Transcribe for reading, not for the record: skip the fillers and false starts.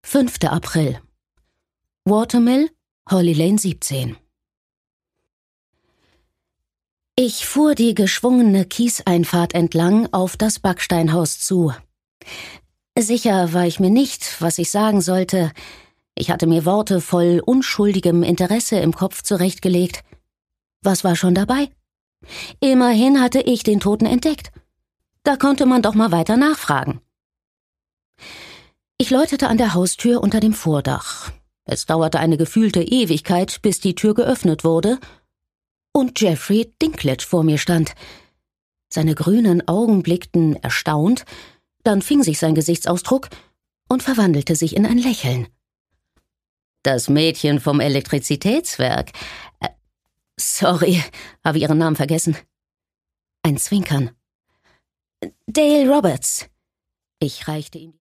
5. April. Watermill, Holly Lane 17. Ich fuhr die geschwungene Kieseinfahrt entlang auf das Backsteinhaus zu. Sicher war ich mir nicht, was ich sagen sollte. Ich hatte mir Worte voll unschuldigem Interesse im Kopf zurechtgelegt. Was war schon dabei? Immerhin hatte ich den Toten entdeckt. Da konnte man doch mal weiter nachfragen. Ich läutete an der Haustür unter dem Vordach. Es dauerte eine gefühlte Ewigkeit, bis die Tür geöffnet wurde und Jeffrey Dinklage vor mir stand. Seine grünen Augen blickten erstaunt, dann fing sich sein Gesichtsausdruck und verwandelte sich in ein Lächeln. »Das Mädchen vom Elektrizitätswerk. Sorry, habe Ihren Namen vergessen.« Ein Zwinkern. »Dale Roberts.« Ich reichte ihm